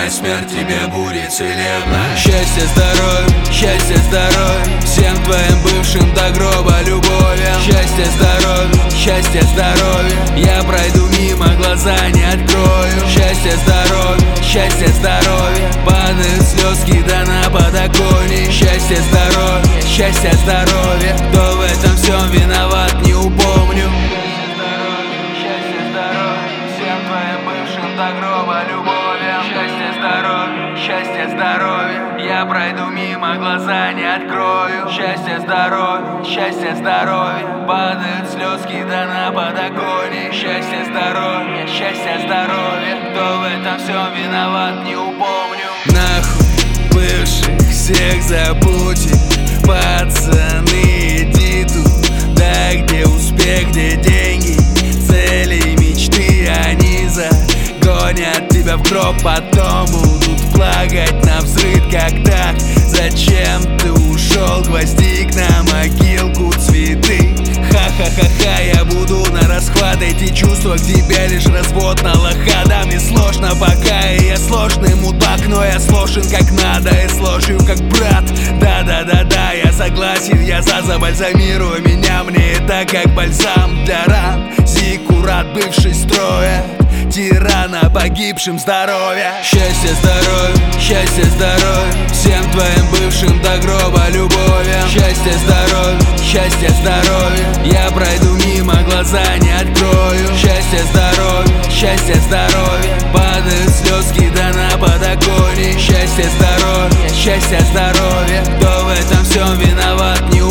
Пускай смерть тебе будет целебна. Счастье, здоровье, всем твоим бывшим до гроба любовью. Счастье, здоровье, я пройду мимо, глаза не открою. Счастье, здоровье, падают слезки да на подоконник. Счастье, здоровье, кто в этом всем виноват, не упомню. Счастье, здоровье, всем твоим бывшим до гроба любовью. Счастье, здоровье, я пройду мимо, глаза не открою. Счастье, здоровье, падают слезки да на подоконник. Счастье, здоровье, кто в этом всем виноват, не упомню. Нахуй бывших всех забудьте, пацаны, иди туда, где успех, где деньги, цели, мечты, они загонят тебя в гроб, потом будут плагать на взрыв, как так. Зачем ты ушел, гвоздик на могилку, цветы? Ха-ха-ха-ха, я буду на расхват. Эти чувства к тебе лишь развод на лоха. Да, мне сложно пока, и я сложный мудак, но я сложен как надо и сложен как брат. Да-да-да-да, я согласен, я забальзамирую меня, мне это как бальзам для ран. Зиккурат, бывший строя, тирана, погибшим здоровья. Счастье, здоровье, всем твоим бывшим до гроба любовью. Счастье, здоровье, я пройду мимо, глаза не открою. Счастье, здоровье, падают слезки да на подоконник. Счастье, здоровье, кто в этом всем виноват, не